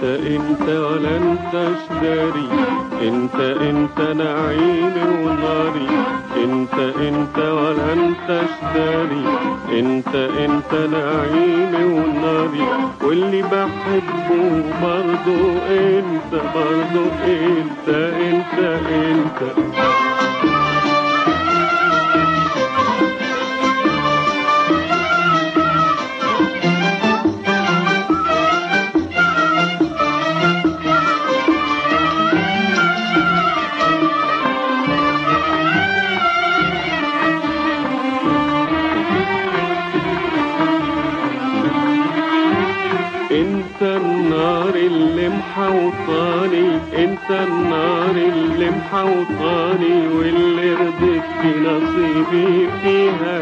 انت ولا انتش داري، انت نعيمي وناري، انت ولا انتش داري، انت نعيمي وناري، واللي بحبه برضو انت، برضو انت انت النار اللي محوطاني، انت النار اللي محوطاني، واللي رضيت بنصيبي فيها.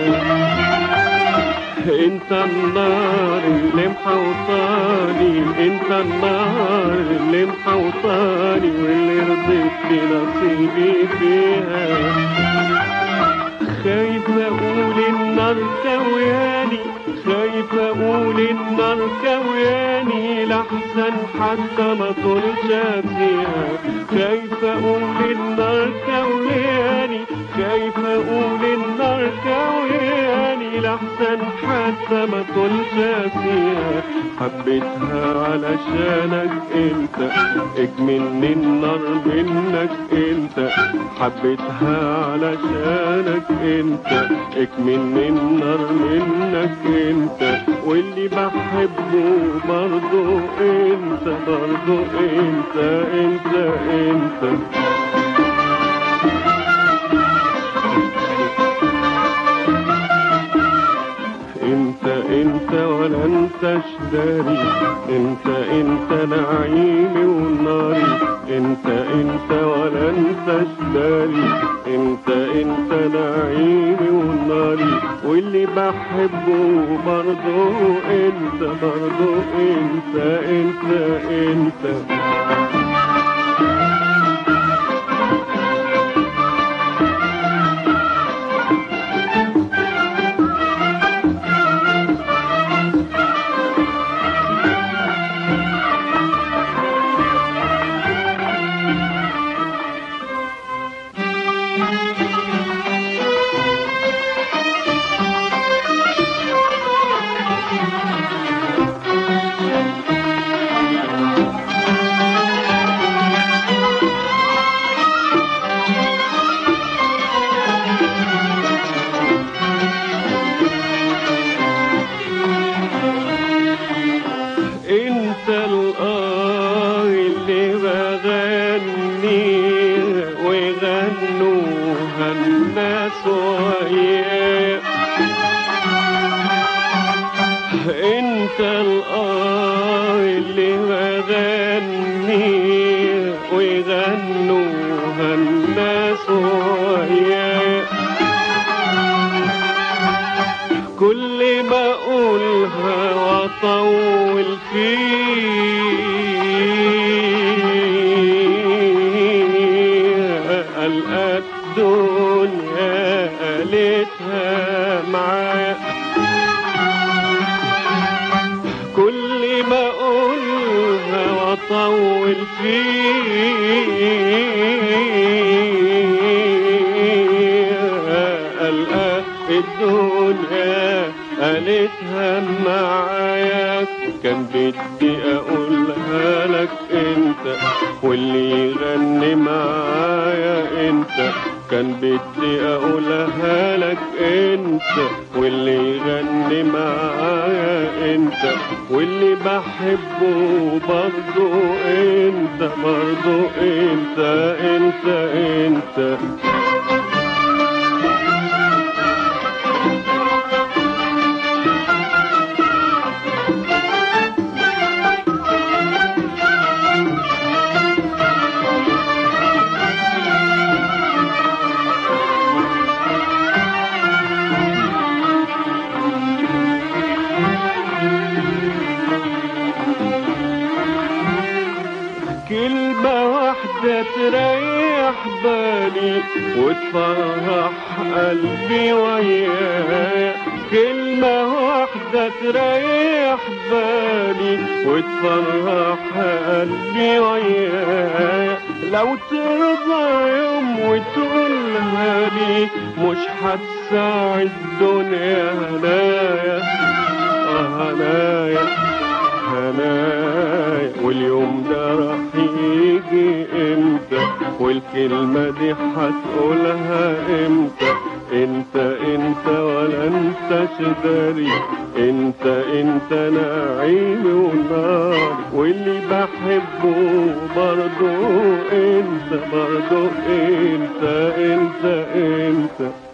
انت النار اللي محوطاني، انت النار اللي محوطاني، واللي رضيت بنصيبي فيها. خايف اقول النار كوياني، خايف اقول النار كوياني، لحسن حتى ما طولش فيها. خايف اقول النار كوياني، خايف اقول النار كوياني، لحسن حتى ما طولش فيها. حبيتها علشانك انت، اكملني النار منك انت. حبيتها علشانك انت، اكملني النار منك انت، واللي بحبه برضو انت، برضو انت انت ولا انتش داري، انت نعيمي وناري، انت ولا انتش داري، انت نعيمي وناري، واللي بحبه برضو انت، برضو انت انت اللي بغني ويغنوها الناس وياه. انت اللي بغني ويغنوها الناس وياه. كل ما اقولها واطول فيها، القى الدنيا قالتها معايا. كل ما اقولها واطول فيها، القى الدنيا قالتها معايا. كان بدي اقولها لك انت، واللي يغني معايا انت. كان بدي اقولها لك انت، واللي يغني معايا انت، واللي بحبه برضو انت، برضو انت كلمة واحدة تريح بالي قلبي ويايا، كلمة واحدة تريح بالي وتفرح قلبي ويايا، لو ترضى يوم وتقولها لي مش هتساعد الدنيا هنايا، هنايا هنايا. واليوم ده راح يجي امتى، والكلمة دي هتقولها امتى، انت ولا انت شداري، انت نعيمي وناري، واللي بحبه برضو انت، برضو انت.